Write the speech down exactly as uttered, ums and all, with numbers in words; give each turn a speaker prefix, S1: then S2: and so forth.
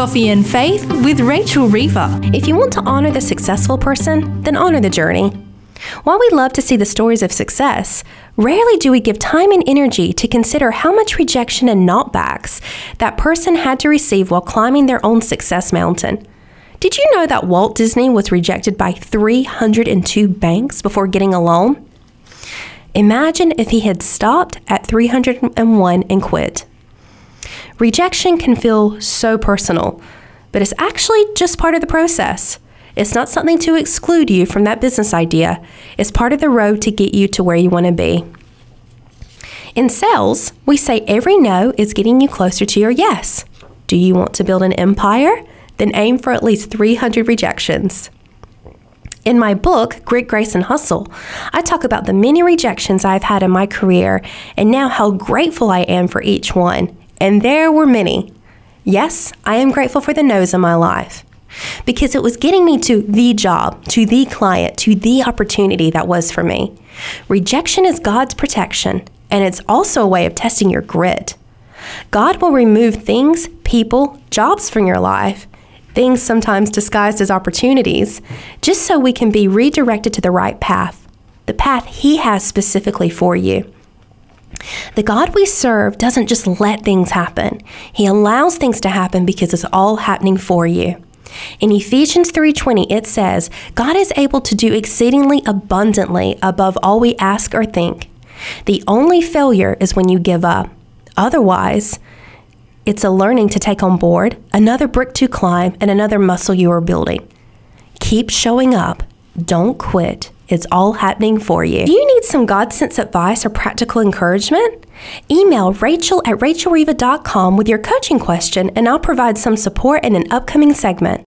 S1: Coffee and Faith with Rachel Reaver.
S2: If you want to honor the successful person, then honor the journey. While we love to see the stories of success, rarely do we give time and energy to consider how much rejection and knockbacks that person had to receive while climbing their own success mountain. Did you know that Walt Disney was rejected by three hundred two banks before getting a loan? Imagine if he had stopped at three hundred one and quit. Rejection can feel so personal, but it's actually just part of the process. It's not something to exclude you from that business idea. It's part of the road to get you to where you want to be. In sales, we say every no is getting you closer to your yes. Do you want to build an empire? Then aim for at least three hundred rejections. In my book, Grit, Grace, and Hustle, I talk about the many rejections I've had in my career and now how grateful I am for each one. And there were many. Yes, I am grateful for the no's in my life because it was getting me to the job, to the client, to the opportunity that was for me. Rejection is God's protection, and it's also a way of testing your grit. God will remove things, people, jobs from your life, things sometimes disguised as opportunities, just so we can be redirected to the right path, the path He has specifically for you. The God we serve doesn't just let things happen. He allows things to happen because it's all happening for you. In Ephesians three twenty, it says, God is able to do exceedingly abundantly above all we ask or think. The only failure is when you give up. Otherwise, it's a learning to take on board, another brick to climb, and another muscle you are building. Keep showing up. Don't quit. It's all happening for you. Do you need some God-sent advice or practical encouragement? Email Rachel at rachel reaver dot com with your coaching question, and I'll provide some support in an upcoming segment.